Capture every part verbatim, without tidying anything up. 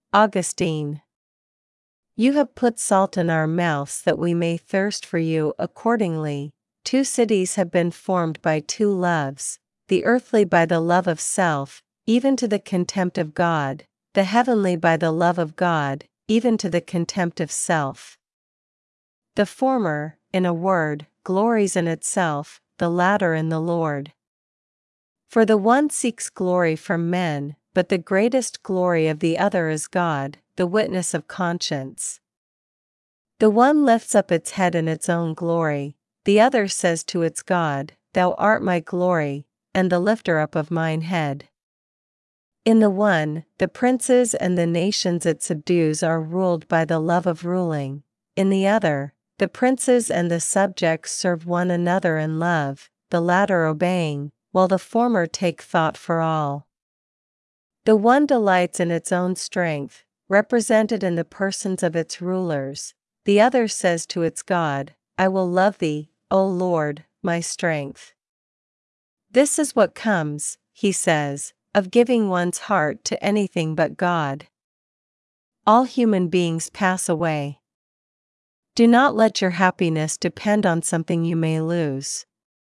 Augustine. You have put salt in our mouths that we may thirst for you accordingly. Two cities have been formed by two loves, the earthly by the love of self, even to the contempt of God, the heavenly by the love of God, even to the contempt of self. The former, in a word, glories in itself, the latter in the Lord. For the one seeks glory from men, but the greatest glory of the other is God, the witness of conscience. The one lifts up its head in its own glory, the other says to its God, Thou art my glory, and the lifter up of mine head. In the one, the princes and the nations it subdues are ruled by the love of ruling. In the other, the princes and the subjects serve one another in love, the latter obeying, while the former take thought for all. The one delights in its own strength, represented in the persons of its rulers. The other says to its God, I will love thee, O Lord, my strength. This is what comes, he says, of giving one's heart to anything but God. All human beings pass away. Do not let your happiness depend on something you may lose.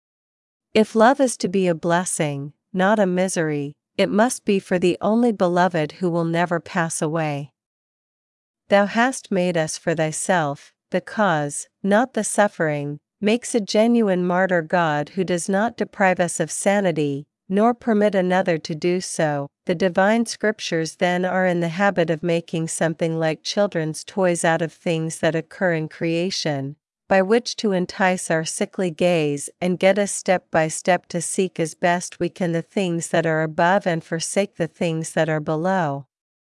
If love is to be a blessing, not a misery, it must be for the only beloved who will never pass away. Thou hast made us for thyself, the cause, not the suffering, makes a genuine martyr God who does not deprive us of sanity, nor permit another to do so. The divine scriptures then are in the habit of making something like children's toys out of things that occur in creation, by which to entice our sickly gaze and get us step by step to seek as best we can the things that are above and forsake the things that are below.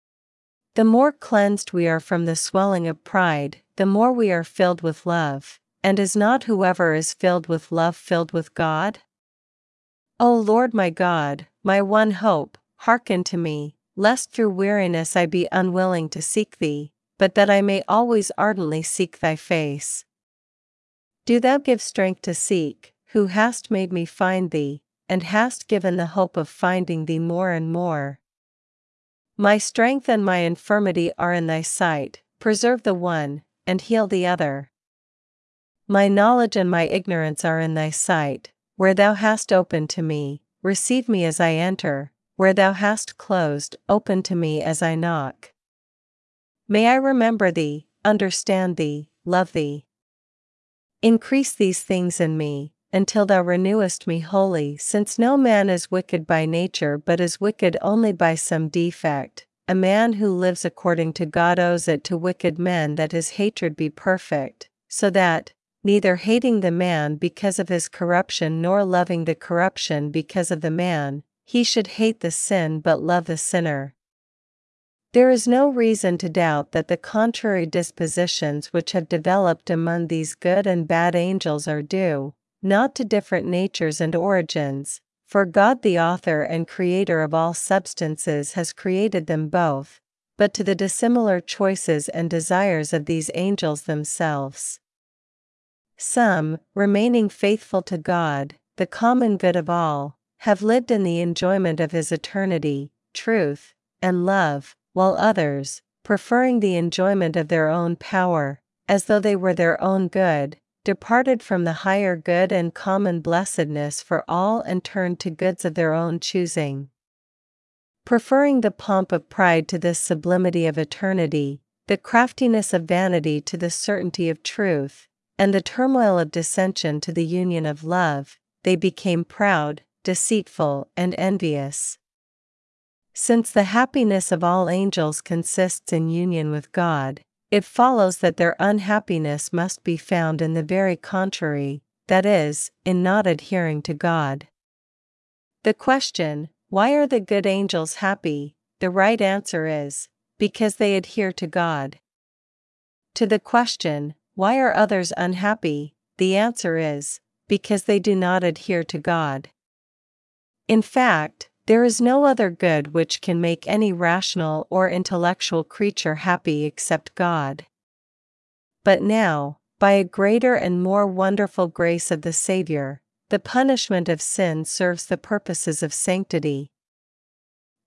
The more cleansed we are from the swelling of pride, the more we are filled with love, and is not whoever is filled with love filled with God? O Lord my God, my one hope, hearken to me, lest through weariness I be unwilling to seek thee, but that I may always ardently seek thy face. Do thou give strength to seek, who hast made me find thee, and hast given the hope of finding thee more and more. My strength and my infirmity are in thy sight, preserve the one, and heal the other. My knowledge and my ignorance are in thy sight, where thou hast opened to me, receive me as I enter, where thou hast closed, open to me as I knock. May I remember thee, understand thee, love thee. Increase these things in me, until thou renewest me wholly, since no man is wicked by nature but is wicked only by some defect. A man who lives according to God owes it to wicked men that his hatred be perfect, so that, neither hating the man because of his corruption nor loving the corruption because of the man, he should hate the sin but love the sinner. There is no reason to doubt that the contrary dispositions which have developed among these good and bad angels are due, not to different natures and origins, for God the author and creator of all substances has created them both, but to the dissimilar choices and desires of these angels themselves. Some, remaining faithful to God, the common good of all, have lived in the enjoyment of his eternity, truth, and love, while others, preferring the enjoyment of their own power, as though they were their own good, departed from the higher good and common blessedness for all and turned to goods of their own choosing. Preferring the pomp of pride to the sublimity of eternity, the craftiness of vanity to the certainty of truth, and the turmoil of dissension to the union of love, they became proud, deceitful, and envious. Since the happiness of all angels consists in union with God, it follows that their unhappiness must be found in the very contrary, that is, in not adhering to God. The question, why are the good angels happy? The right answer is, because they adhere to God. To the question, why are others unhappy? The answer is, because they do not adhere to God. In fact, there is no other good which can make any rational or intellectual creature happy except God. But now, by a greater and more wonderful grace of the Savior, the punishment of sin serves the purposes of sanctity.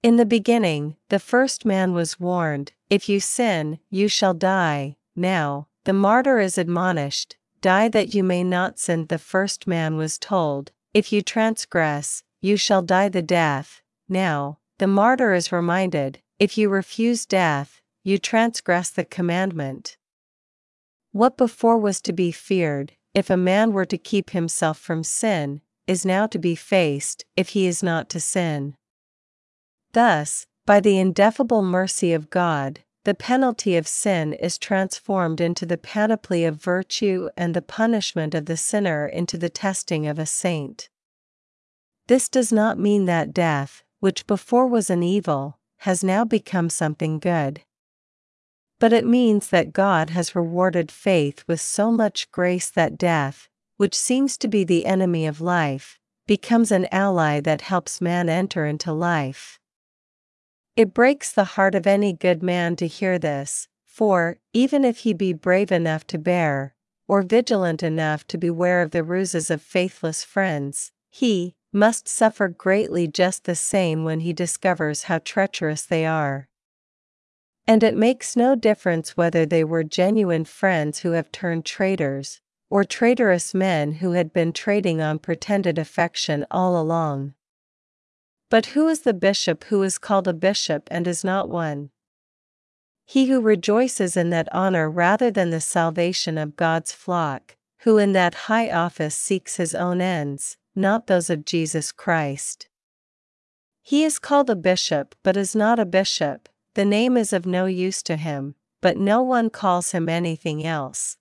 In the beginning, the first man was warned, if you sin, you shall die. Now, the martyr is admonished, die that you may not sin. The first man was told, if you transgress, you shall die the death. Now, the martyr is reminded, if you refuse death, you transgress the commandment. What before was to be feared, if a man were to keep himself from sin, is now to be faced, if he is not to sin. Thus, by the ineffable mercy of God, the penalty of sin is transformed into the panoply of virtue and the punishment of the sinner into the testing of a saint. This does not mean that death, which before was an evil, has now become something good. But it means that God has rewarded faith with so much grace that death, which seems to be the enemy of life, becomes an ally that helps man enter into life. It breaks the heart of any good man to hear this, for, even if he be brave enough to bear, or vigilant enough to beware of the ruses of faithless friends, he must suffer greatly just the same when he discovers how treacherous they are. And it makes no difference whether they were genuine friends who have turned traitors, or traitorous men who had been trading on pretended affection all along. But who is the bishop who is called a bishop and is not one? He who rejoices in that honor rather than the salvation of God's flock, who in that high office seeks his own ends, not those of Jesus Christ. He is called a bishop but is not a bishop, the name is of no use to him, but no one calls him anything else.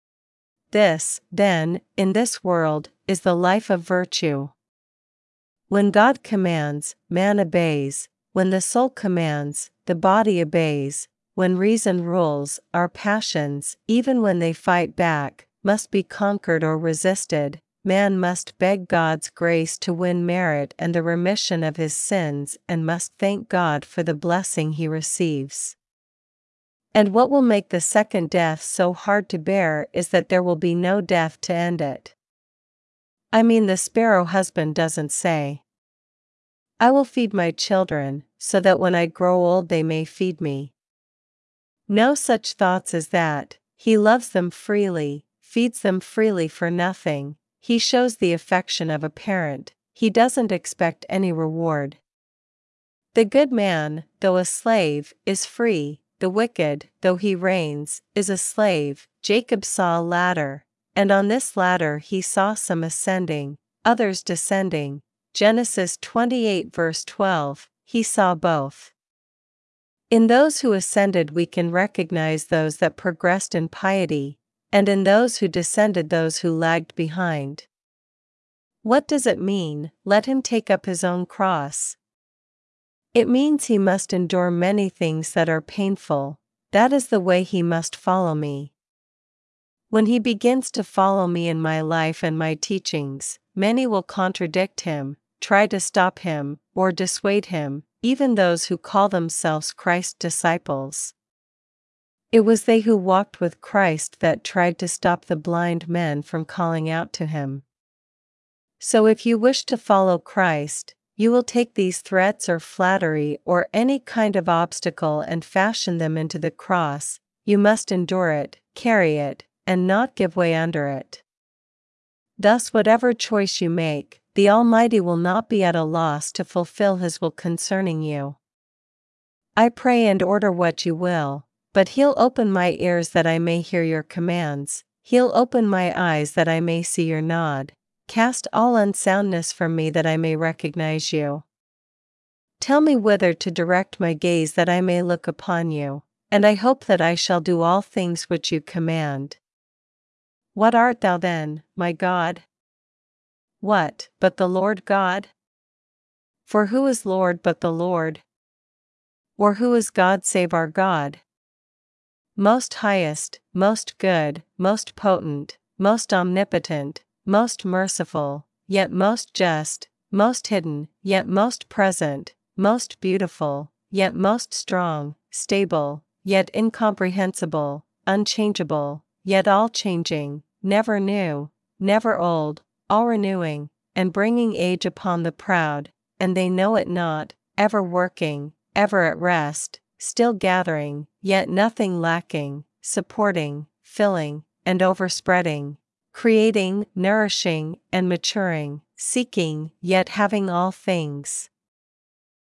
This, then, in this world, is the life of virtue. When God commands, man obeys. When the soul commands, the body obeys. When reason rules, our passions, even when they fight back, must be conquered or resisted. Man must beg God's grace to win merit and the remission of his sins, and must thank God for the blessing he receives. And what will make the second death so hard to bear is that there will be no death to end it. I mean, the sparrow husband doesn't say, I will feed my children, so that when I grow old they may feed me. No such thoughts as that. He loves them freely, feeds them freely for nothing. He shows the affection of a parent. He doesn't expect any reward. The good man, though a slave, is free. The wicked, though he reigns, is a slave. Jacob saw a ladder, and on this ladder he saw some ascending, others descending. Genesis twenty-eight verse twelve, he saw both. In those who ascended we can recognize those that progressed in piety, and in those who descended those who lagged behind. What does it mean, let him take up his own cross? It means he must endure many things that are painful. That is the way he must follow me. When he begins to follow me in my life and my teachings, many will contradict him, try to stop him, or dissuade him, even those who call themselves Christ's disciples. It was they who walked with Christ that tried to stop the blind men from calling out to him. So if you wish to follow Christ, you will take these threats or flattery or any kind of obstacle and fashion them into the cross. You must endure it, carry it, and not give way under it. Thus, whatever choice you make, the Almighty will not be at a loss to fulfill His will concerning you. I pray and order what you will, but He'll open my ears that I may hear your commands. He'll open my eyes that I may see your nod. Cast all unsoundness from me that I may recognize you. Tell me whither to direct my gaze that I may look upon you, and I hope that I shall do all things which you command. What art thou then, my God? What, but the Lord God? For who is Lord but the Lord? Or who is God save our God? Most highest, most good, most potent, most omnipotent, most merciful, yet most just, most hidden, yet most present, most beautiful, yet most strong, stable, yet incomprehensible, unchangeable, yet all-changing, never new, never old, all-renewing, and bringing age upon the proud, and they know it not, ever working, ever at rest, still gathering, yet nothing lacking, supporting, filling, and overspreading, creating, nourishing, and maturing, seeking, yet having all things.